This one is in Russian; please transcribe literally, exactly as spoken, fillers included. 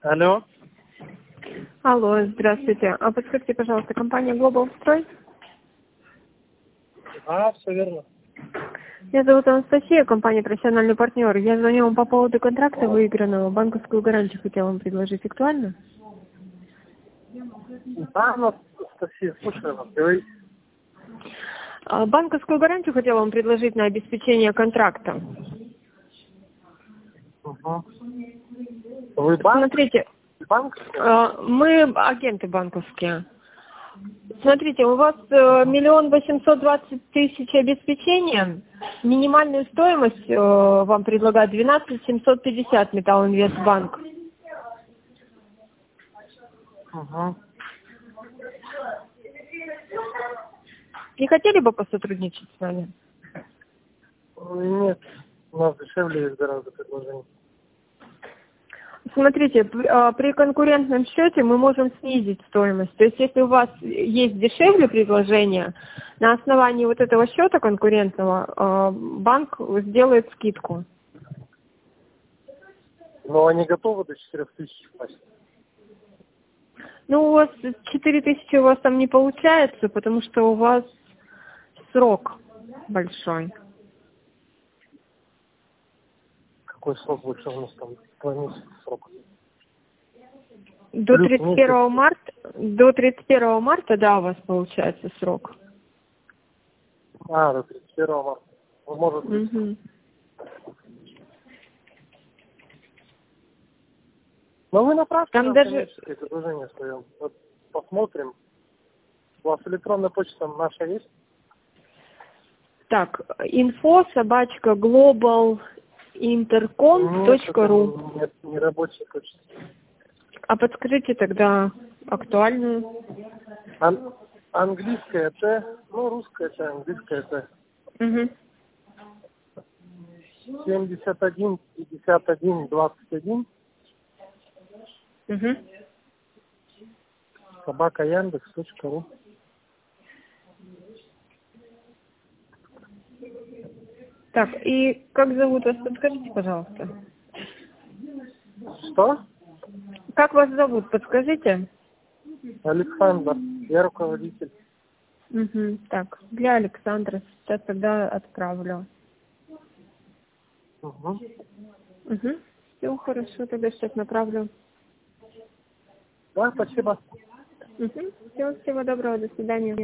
Алло. Алло, здравствуйте. А подскажите, пожалуйста, компания Global Строй? А, все верно. Меня зовут Анастасия, компания «Профессиональный партнер». Я звоню вам по поводу контракта выигранного. Банковскую гарантию хотела вам предложить. Актуально? Да, Анастасия, слушаю вас, говорите. А, Банковскую гарантию хотела вам предложить на обеспечение контракта. Угу. Вы банк? Смотрите, Банк? а, мы агенты банковские. Смотрите, у вас э, миллион восемьсот двадцать тысяч обеспечения. Минимальную стоимость э, вам предлагает двенадцать семьсот пятьдесят Металлинвестбанк. Угу. Не хотели бы посотрудничать с нами? Нет, у нас дешевле есть гораздо предложений. Смотрите, п- а, при конкурентном счете мы можем снизить стоимость. То есть, если у вас есть дешевле предложение, на основании вот этого счета конкурентного а, банк сделает скидку. Но они готовы до четырёх тысяч впасть? Ну, у вас четыре тысячи у вас там не получается, потому что у вас срок большой. Какой срок больше у нас там? Два месяца срок. До Плюс тридцать первого месяц. марта, до тридцать первого марта, да, у вас получается срок. А, до тридцать первого марта. Ну, может быть. Мгм. Но вы направьте Там нам даже, коммерческое предложение свое. Вот посмотрим. У вас электронная почта наша есть? так, инфо собачка global intercom Нет, точка это ру. нет, не рабочая почта. А подскажите тогда актуальную. Ан- английская Т, ну, русская Т, английская Т. Угу. семьдесят один пятьдесят один двадцать один, Угу. собака Яндекс точка ру. Так, и как зовут вас, подскажите, пожалуйста. Что? Как вас зовут, подскажите? Александр, я руководитель. Угу. Так, для Александра сейчас тогда отправлю. Угу. Угу. Все хорошо, тогда сейчас направлю. Да, спасибо. Угу. Всего, всего доброго, до свидания.